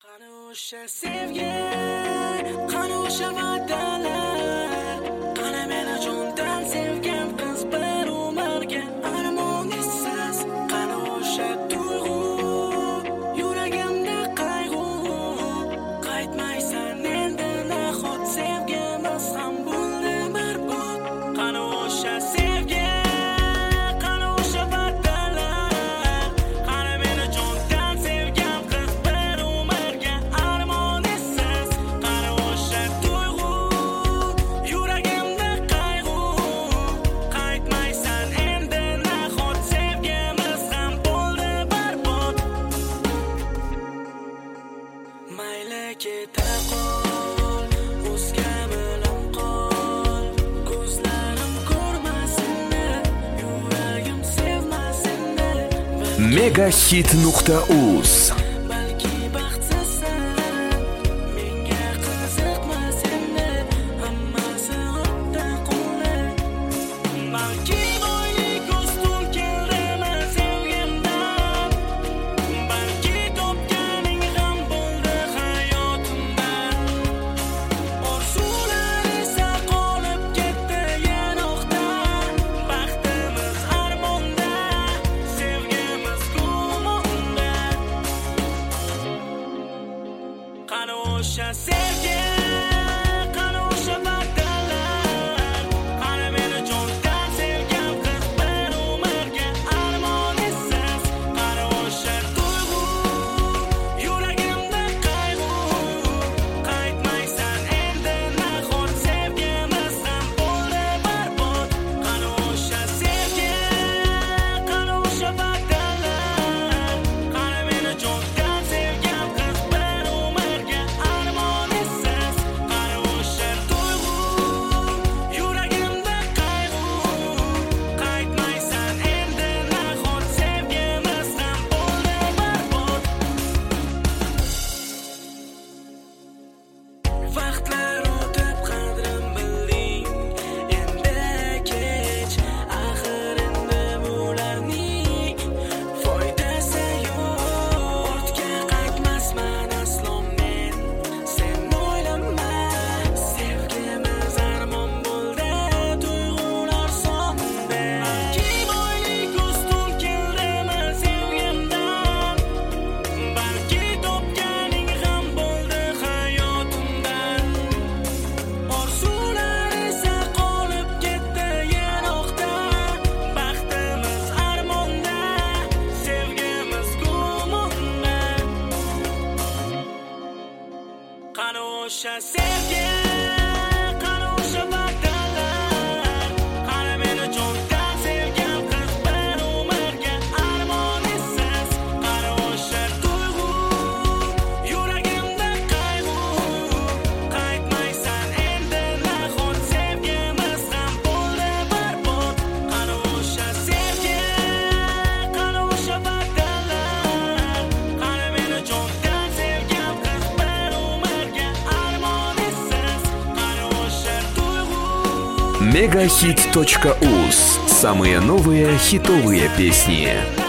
Qani o'sha sevgi, qani o'sha va'dalar, qani meni jondan sevgan qiz bir umrga armonisiz, qani o'sha tuyg'u, yuragimda qayg'u, qaytmaysan endi nahot sevgimiz ham bo'ldi barbod. Qani o'sha sevgi, qani o'sha va'dalar, qani meni jondan sevgan qiz bir umrga armonisiz, qani o'sha tuyg'u, yuragimda qayg'u, qaytmaysan endi nahot sevgimiz ham bo'ldi barbod. Mayli keta qol, o'zga bilan qol, ko'zlarim ko'rmasinni, yuragim sevmasinni. Megahit.uz Balki baxtsizsan, menga qiziqmas endi, hammasi o'tda qoldi. Balki boylik ustun keldimi sevgimdan, balki topganing ham bo'ldi hayotimdan. Orzular esa qolib ketdi yanoqda, baxtimiz armonda, sevgimiz gumonda. Qani o'sha sevgi, qani o'sha va'dalar, qani meni jondan sevgan qiz bir umrga armonisiz, qani o'sha tuyg'u, yuragimda qayg'u, qaytmaysan endi nahot sevgimiz ham bo'ldi barbod. Qani o'sha sevgi, qani o'sha va'dalar, qani meni jondan sevgan qiz bir umrga armonisiz, qani o'sha tuyg'u, yuragimda qayg'u, qaytmaysan endi nahot sevgimiz ham bo'ldi barbod. Vaqtlar o'tib qadrim bilding, endi kech, axir endi bularning foydasi yo'q. Ortga qaytmasman aslo men, sen o'ylama, sevgimiz armon bo'ldi, tuyg'ular sonda. Balki boylik ustun keldimi sevgimdan, balki topganing ham bo'ldi hayotimdan. Orzular esa qolib ketdi yanoqda, baxtimiz armonda, sevgimiz gumonda. Qani o'sha sevgi, qani o'sha va'dalar, qani meni jondan sevgan qiz bir umrga armonisiz, qani o'sha tuyg'u, yuragimda qayg'u, qaytmaysan endi nahot sevgimiz ham bo'ldi barbod. Qani o'sha sevgi, qani o'sha va'dalar, qani meni jondan sevgan qiz bir umrga armonisiz, qani o'sha tuyg'u. Megahit.uz. Самые новые хитовые песни.